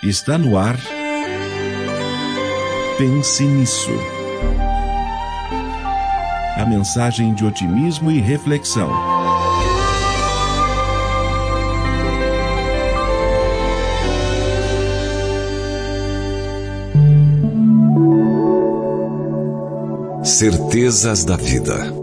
Está no ar. Pense nisso. A mensagem de otimismo e reflexão. Certezas da vida.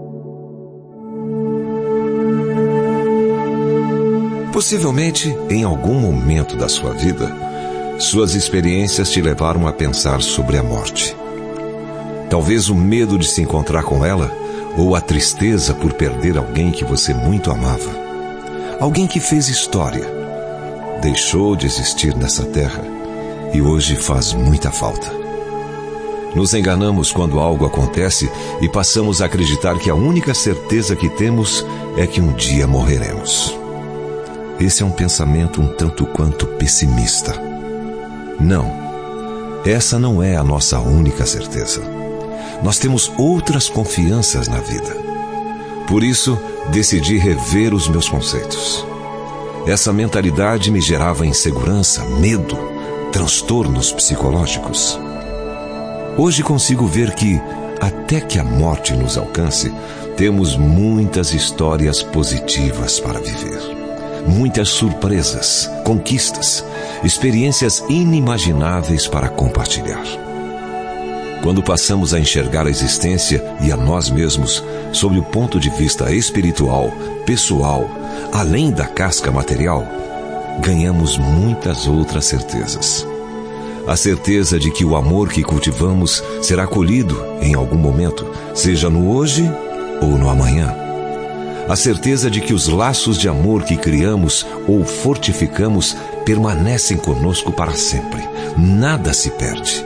Possivelmente, em algum momento da sua vida, suas experiências te levaram a pensar sobre a morte. Talvez o medo de se encontrar com ela, ou a tristeza por perder alguém que você muito amava. Alguém que fez história, deixou de existir nessa terra e hoje faz muita falta. Nos enganamos quando algo acontece e passamos a acreditar que a única certeza que temos é que um dia morreremos. Esse é um pensamento um tanto quanto pessimista. Não, essa não é a nossa única certeza. Nós temos outras confianças na vida. Por isso, decidi rever os meus conceitos. Essa mentalidade me gerava insegurança, medo, transtornos psicológicos. Hoje consigo ver que, até que a morte nos alcance, temos muitas histórias positivas para viver. Muitas surpresas, conquistas, experiências inimagináveis para compartilhar. Quando passamos a enxergar a existência e a nós mesmos sob o ponto de vista espiritual, pessoal, além da casca material, ganhamos muitas outras certezas. A certeza de que o amor que cultivamos será colhido em algum momento, seja no hoje ou no amanhã. A certeza de que os laços de amor que criamos ou fortificamos permanecem conosco para sempre. Nada se perde.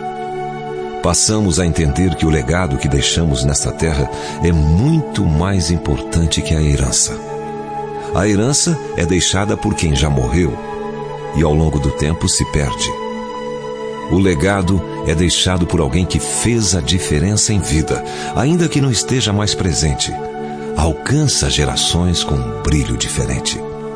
Passamos a entender que o legado que deixamos nesta terra é muito mais importante que a herança. A herança é deixada por quem já morreu e ao longo do tempo se perde. O legado é deixado por alguém que fez a diferença em vida, ainda que não esteja mais presente. Alcança gerações com um brilho diferente.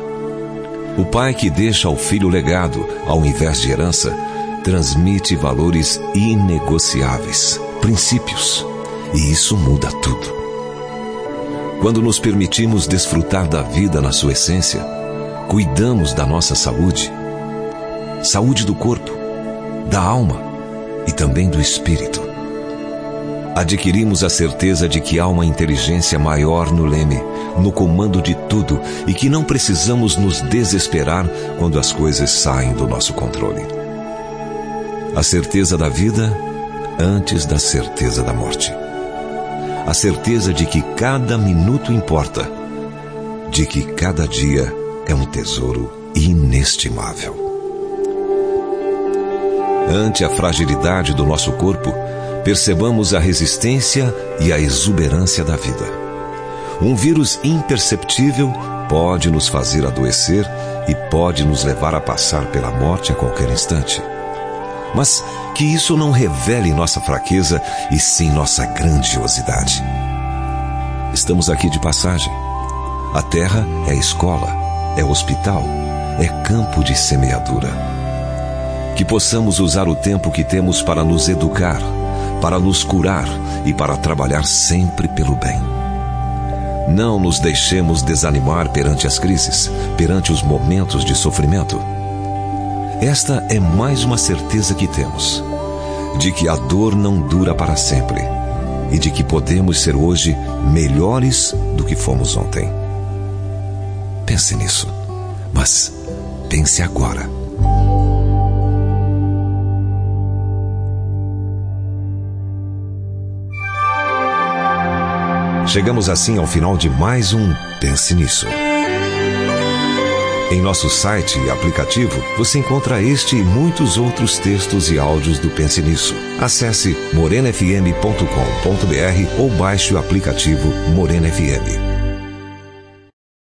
O pai que deixa ao filho legado, ao invés de herança, transmite valores inegociáveis, princípios, e isso muda tudo. Quando nos permitimos desfrutar da vida na sua essência, cuidamos da nossa saúde do corpo, da alma e também do espírito. Adquirimos a certeza de que há uma inteligência maior no leme, no comando de tudo, e que não precisamos nos desesperar quando as coisas saem do nosso controle. A certeza da vida antes da certeza da morte. A certeza de que cada minuto importa, de que cada dia é um tesouro inestimável. Ante a fragilidade do nosso corpo, percebamos a resistência e a exuberância da vida. Um vírus imperceptível pode nos fazer adoecer e pode nos levar a passar pela morte a qualquer instante. Mas que isso não revele nossa fraqueza e sim nossa grandiosidade. Estamos aqui de passagem. A terra é escola, é hospital, é campo de semeadura. Que possamos usar o tempo que temos para nos educar, para nos curar e para trabalhar sempre pelo bem. Não nos deixemos desanimar perante as crises, perante os momentos de sofrimento. Esta é mais uma certeza que temos, de que a dor não dura para sempre e de que podemos ser hoje melhores do que fomos ontem. Pense nisso, mas pense agora. Chegamos assim ao final de mais um Pense Nisso. Em nosso site e aplicativo, você encontra este e muitos outros textos e áudios do Pense Nisso. Acesse morenafm.com.br ou baixe o aplicativo Morena FM.